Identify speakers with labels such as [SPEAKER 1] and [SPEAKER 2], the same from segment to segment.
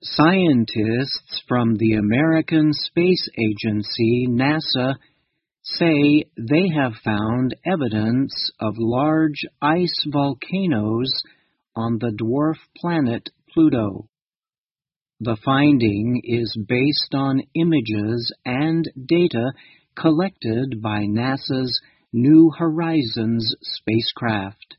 [SPEAKER 1] Scientists from the American Space Agency, NASA, say they have found evidence of large ice volcanoes on the dwarf planet Pluto. The finding is based on images and data collected by NASA's New Horizons spacecraft.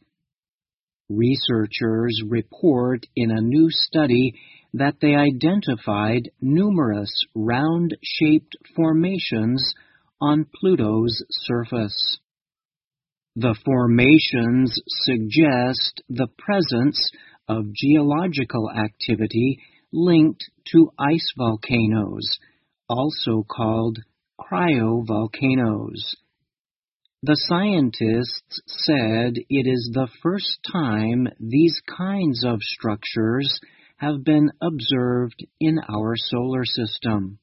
[SPEAKER 1] Researchers report in a new study that they identified numerous round-shaped formations on Pluto's surface. The formations suggest the presence of geological activity linked to ice volcanoes, also called cryovolcanoes. The scientists said it is the first time these kinds of structures have been observed in our solar system.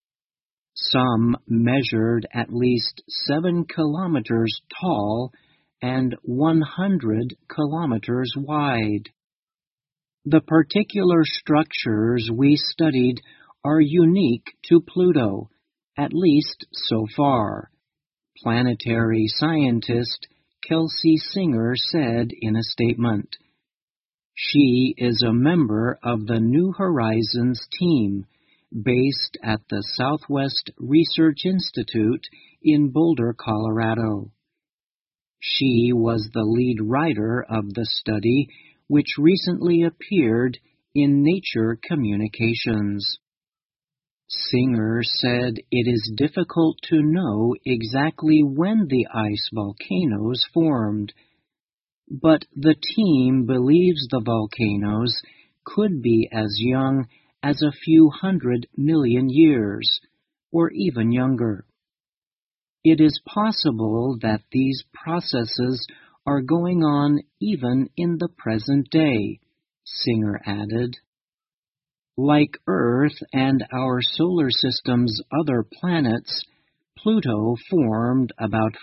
[SPEAKER 1] Some measured at least 7 kilometers tall and 100 kilometers wide. The particular structures we studied are unique to Pluto, at least so far, planetary scientist Kelsey Singer said in a statement. She is a member of the New Horizons team, based at the Southwest Research Institute in Boulder, Colorado. She was the lead writer of the study, which recently appeared in Nature Communications. Singer said it is difficult to know exactly when the ice volcanoes formed, but the team believes the volcanoes could be as young as a few 100 million years, or even younger. It is possible that these processes are going on even in the present day, Singer added. Like Earth and our solar system's other planets, Pluto formed about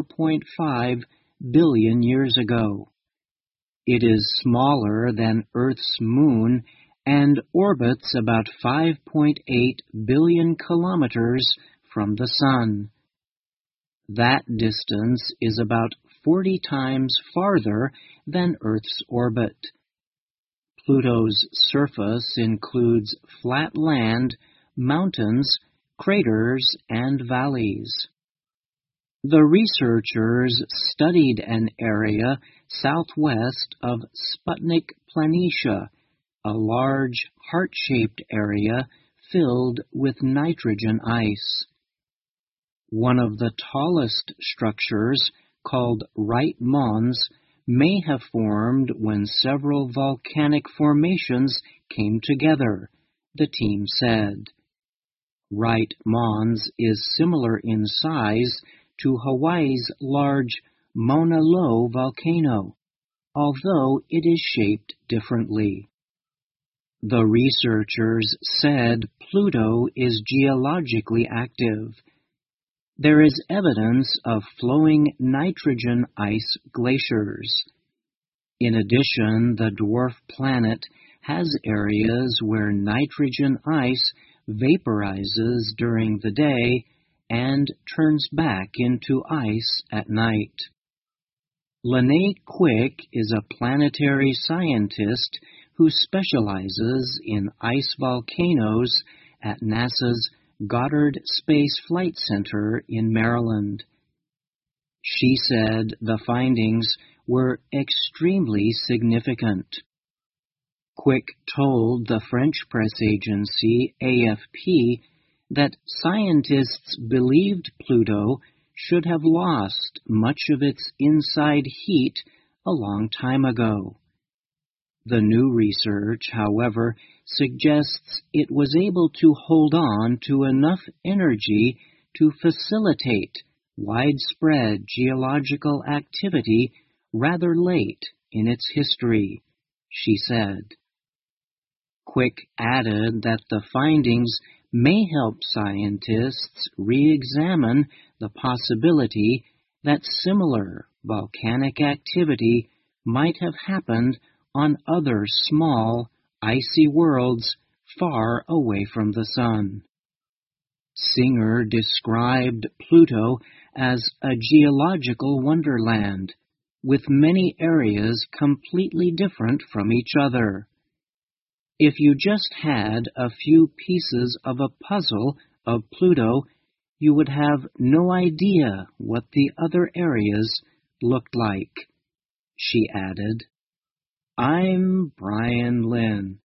[SPEAKER 1] 4.5 billion years ago. It is smaller than Earth's moon and orbits about 5.8 billion kilometers from the Sun. That distance is about 40 times farther than Earth's orbit. Pluto's surface includes flat land, mountains, craters, and valleys. The researchers studied an area southwest of Sputnik Planitia, a large heart-shaped area filled with nitrogen ice. One of the tallest structures, called Wright Mons, may have formed when several volcanic formations came together, the team said. Wright Mons is similar in size to Hawaii's large Mauna Loa volcano, although it is shaped differently. The researchers said Pluto is geologically active. There is evidence of flowing nitrogen ice glaciers. In addition, the dwarf planet has areas where nitrogen ice vaporizes during the day and turns back into ice at night. Lene Quick is a planetary scientist who specializes in ice volcanoes at NASA's Goddard Space Flight Center in Maryland. She said the findings were extremely significant. Quick told the French press agency AFP that scientists believed Pluto should have lost much of its inside heat a long time ago. The new research, however, suggests it was able to hold on to enough energy to facilitate widespread geological activity rather late in its history, she said. Quick added that the findings may help scientists re-examine the possibility that similar volcanic activity might have happened on other small, icy worlds far away from the sun. Singer described Pluto as a geological wonderland, with many areas completely different from each other. If you just had a few pieces of a puzzle of Pluto, you would have no idea what the other areas looked like. She added, "I'm Brian Lynn.